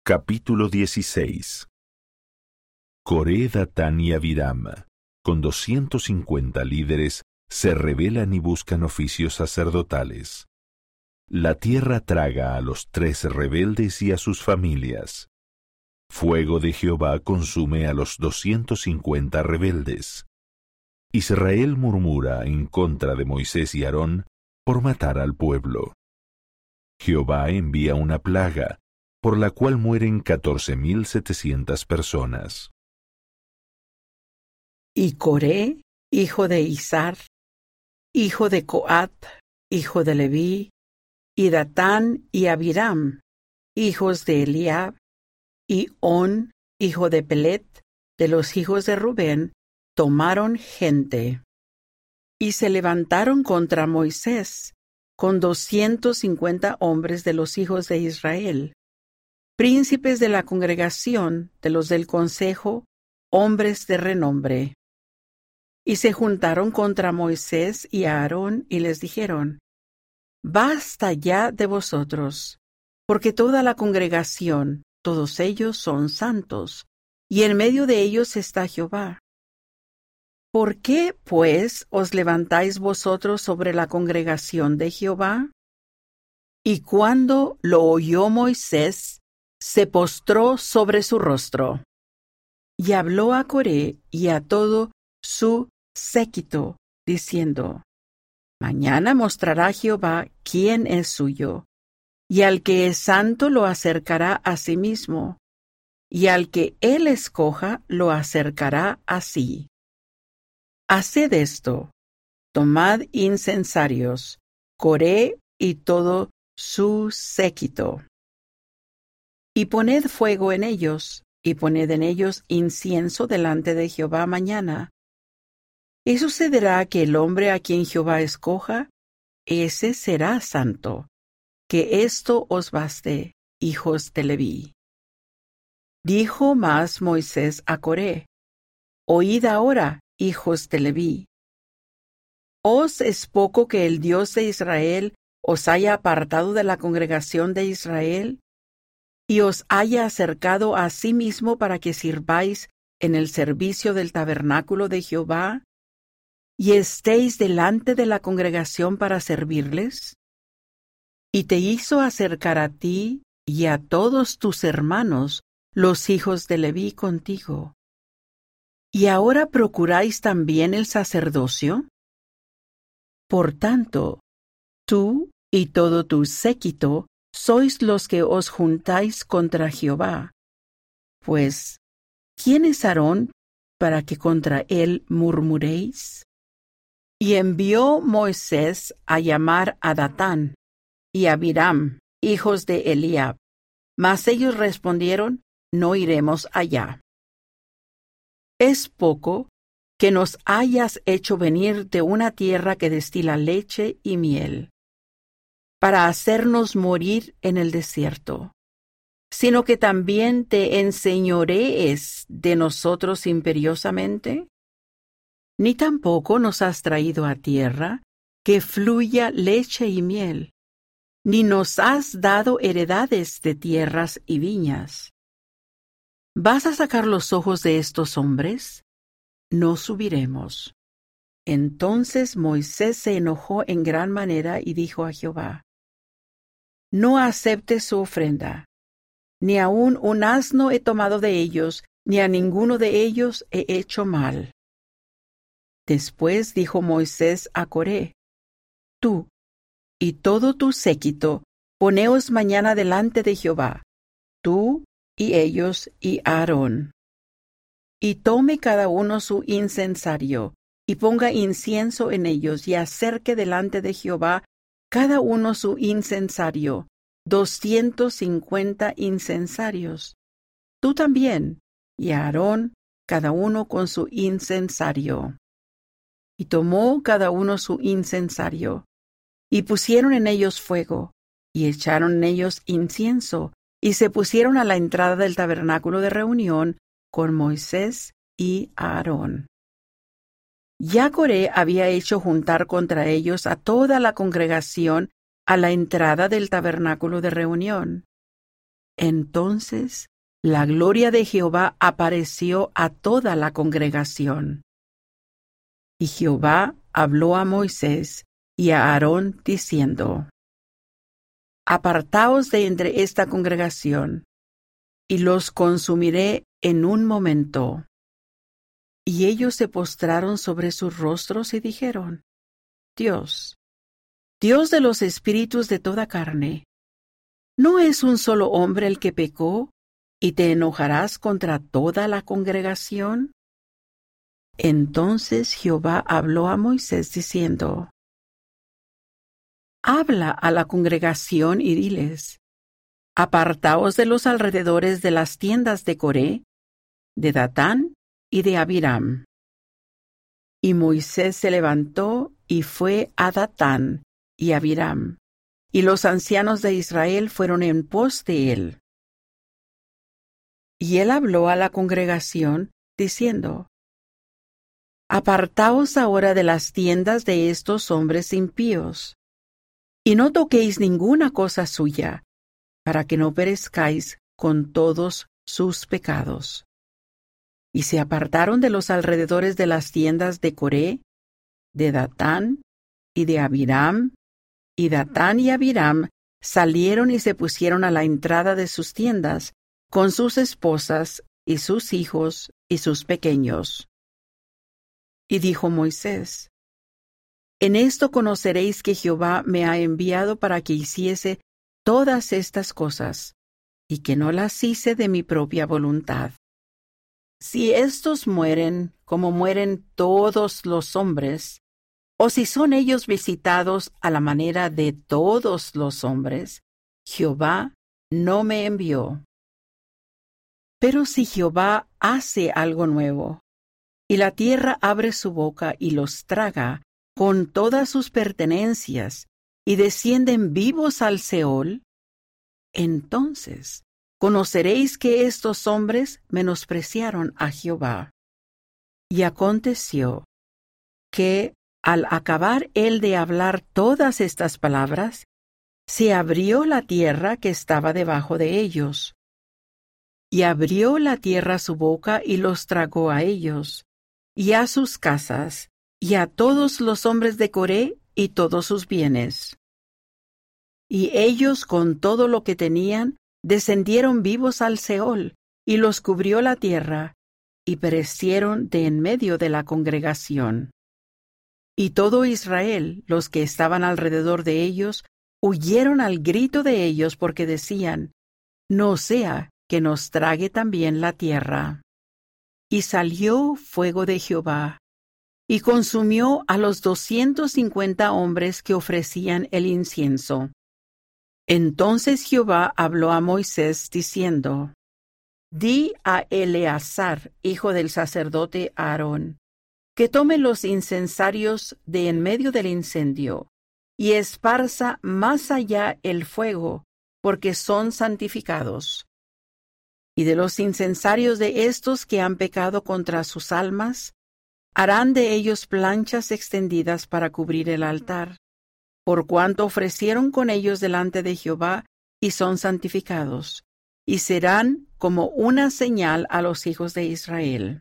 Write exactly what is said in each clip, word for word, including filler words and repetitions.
Capítulo dieciséis. Coré, Datán y Abiram, con doscientos cincuenta líderes, se rebelan y buscan oficios sacerdotales. La tierra traga a los tres rebeldes y a sus familias. Fuego de Jehová consume a los doscientos cincuenta rebeldes. Israel murmura en contra de Moisés y Aarón por matar al pueblo. Jehová envía una plaga, por la cual mueren catorce mil setecientas personas. Y Coré, hijo de Izar, hijo de Coat, hijo de Leví, y Datán y Abiram, hijos de Eliab, y On, hijo de Pelet, de los hijos de Rubén, tomaron gente. Y se levantaron contra Moisés, con doscientos cincuenta hombres de los hijos de Israel, príncipes de la congregación, de los del consejo, hombres de renombre. Y se juntaron contra Moisés y a Aarón y les dijeron: Basta ya de vosotros, porque toda la congregación, todos ellos son santos, y en medio de ellos está Jehová. ¿Por qué, pues, os levantáis vosotros sobre la congregación de Jehová? Y cuando lo oyó Moisés, se postró sobre su rostro. Y habló a Coré y a todo su séquito, diciendo: Mañana mostrará Jehová quién es suyo, y al que es santo lo acercará a sí mismo, y al que él escoja lo acercará a sí. Haced esto: tomad incensarios, Coré y todo su séquito, y poned fuego en ellos, y poned en ellos incienso delante de Jehová mañana. Y sucederá que el hombre a quien Jehová escoja, ese será santo. Que esto os baste, hijos de Leví. Dijo más Moisés a Coré: Oíd ahora, hijos de Leví. ¿Os es poco que el Dios de Israel os haya apartado de la congregación de Israel, y os haya acercado a sí mismo para que sirváis en el servicio del tabernáculo de Jehová, y estéis delante de la congregación para servirles? Y te hizo acercar a ti y a todos tus hermanos, los hijos de Leví, contigo. ¿Y ahora procuráis también el sacerdocio? Por tanto, tú y todo tu séquito sois los que os juntáis contra Jehová. Pues, ¿quién es Aarón para que contra él murmuréis? Y envió Moisés a llamar a Datán y a Abiram, hijos de Eliab. Mas ellos respondieron: No iremos allá. Es poco que nos hayas hecho venir de una tierra que destila leche y miel, para hacernos morir en el desierto, sino que también te enseñorees de nosotros imperiosamente. Ni tampoco nos has traído a tierra que fluya leche y miel, ni nos has dado heredades de tierras y viñas. ¿Vas a sacar los ojos de estos hombres? No subiremos. Entonces Moisés se enojó en gran manera y dijo a Jehová: No aceptes su ofrenda, ni aun un asno he tomado de ellos, ni a ninguno de ellos he hecho mal. Después dijo Moisés a Coré: Tú y todo tu séquito, poneos mañana delante de Jehová, tú y ellos y Aarón. Y tome cada uno su incensario, y ponga incienso en ellos, y acerque delante de Jehová cada uno su incensario, doscientos cincuenta incensarios. Tú también, y Aarón, cada uno con su incensario. Y tomó cada uno su incensario, y pusieron en ellos fuego, y echaron en ellos incienso, y se pusieron a la entrada del tabernáculo de reunión con Moisés y Aarón. Ya Coré había hecho juntar contra ellos a toda la congregación a la entrada del tabernáculo de reunión. Entonces la gloria de Jehová apareció a toda la congregación. Y Jehová habló a Moisés y a Aarón diciendo: Apartaos de entre esta congregación, y los consumiré en un momento. Y ellos se postraron sobre sus rostros y dijeron: Dios, Dios de los espíritus de toda carne, ¿no es un solo hombre el que pecó, y te enojarás contra toda la congregación? Entonces Jehová habló a Moisés diciendo: Habla a la congregación y diles: Apartaos de los alrededores de las tiendas de Coré, de Datán y de Abiram. Y Moisés se levantó y fue a Datán y Abiram, y los ancianos de Israel fueron en pos de él. Y él habló a la congregación, diciendo: Apartaos ahora de las tiendas de estos hombres impíos, y no toquéis ninguna cosa suya, para que no perezcáis con todos sus pecados. Y se apartaron de los alrededores de las tiendas de Coré, de Datán y de Abiram, y Datán y Abiram salieron y se pusieron a la entrada de sus tiendas, con sus esposas y sus hijos y sus pequeños. Y dijo Moisés: En esto conoceréis que Jehová me ha enviado para que hiciese todas estas cosas, y que no las hice de mi propia voluntad. Si éstos mueren como mueren todos los hombres, o si son ellos visitados a la manera de todos los hombres, Jehová no me envió. Pero si Jehová hace algo nuevo, y la tierra abre su boca y los traga con todas sus pertenencias, y descienden vivos al Seol, entonces conoceréis que estos hombres menospreciaron a Jehová. Y aconteció que, al acabar él de hablar todas estas palabras, se abrió la tierra que estaba debajo de ellos. Y abrió la tierra su boca y los tragó a ellos, y a sus casas, y a todos los hombres de Coré y todos sus bienes. Y ellos con todo lo que tenían descendieron vivos al Seol, y los cubrió la tierra, y perecieron de en medio de la congregación. Y todo Israel, los que estaban alrededor de ellos, huyeron al grito de ellos porque decían: No sea que nos trague también la tierra. Y salió fuego de Jehová, y consumió a los doscientos cincuenta hombres que ofrecían el incienso. Entonces Jehová habló a Moisés diciendo: Di a Eleazar, hijo del sacerdote Aarón, que tome los incensarios de en medio del incendio, y esparza más allá el fuego, porque son santificados. Y de los incensarios de estos que han pecado contra sus almas, harán de ellos planchas extendidas para cubrir el altar, por cuanto ofrecieron con ellos delante de Jehová y son santificados, y serán como una señal a los hijos de Israel.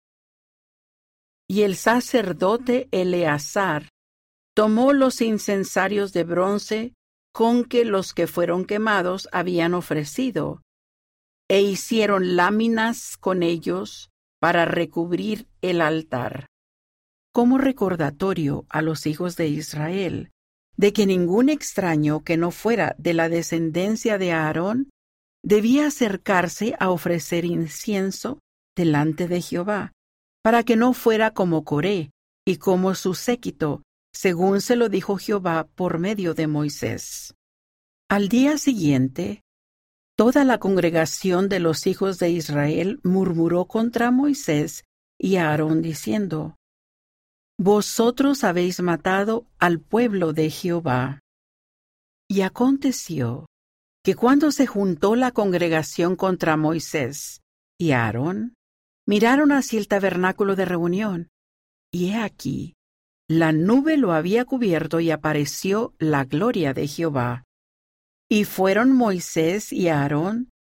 Y el sacerdote Eleazar tomó los incensarios de bronce con que los que fueron quemados habían ofrecido, e hicieron láminas con ellos para recubrir el altar, como recordatorio a los hijos de Israel, de que ningún extraño que no fuera de la descendencia de Aarón debía acercarse a ofrecer incienso delante de Jehová, para que no fuera como Coré y como su séquito, según se lo dijo Jehová por medio de Moisés. Al día siguiente, toda la congregación de los hijos de Israel murmuró contra Moisés y Aarón diciendo: Vosotros habéis matado al pueblo de Jehová. Y aconteció que cuando se juntó la congregación contra Moisés y Aarón, miraron hacia el tabernáculo de reunión, y he aquí, la nube lo había cubierto y apareció la gloria de Jehová. Y fueron Moisés y Aarón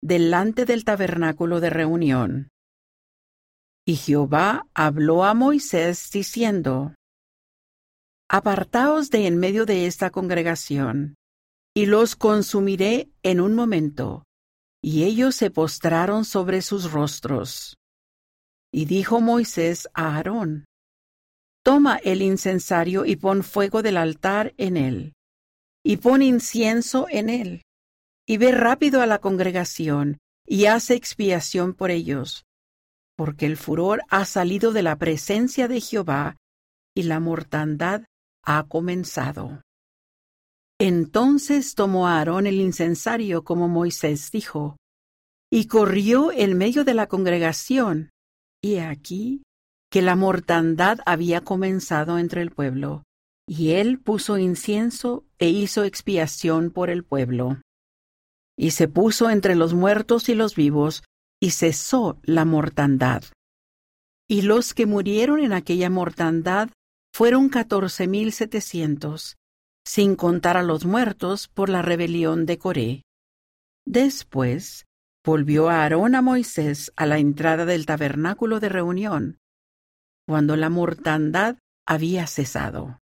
delante del tabernáculo de reunión. Y Jehová habló a Moisés diciendo: Apartaos de en medio de esta congregación, y los consumiré en un momento. Y ellos se postraron sobre sus rostros. Y dijo Moisés a Aarón: Toma el incensario y pon fuego del altar en él, y pon incienso en él, y ve rápido a la congregación, y haz expiación por ellos, porque el furor ha salido de la presencia de Jehová, y la mortandad ha comenzado. Entonces tomó Aarón el incensario como Moisés dijo, y corrió en medio de la congregación, y aquí que la mortandad había comenzado entre el pueblo, y él puso incienso e hizo expiación por el pueblo. Y se puso entre los muertos y los vivos, y cesó la mortandad. Y los que murieron en aquella mortandad fueron catorce mil setecientos, sin contar a los muertos por la rebelión de Coré. Después volvió Aarón a Moisés a la entrada del tabernáculo de reunión, cuando la mortandad había cesado.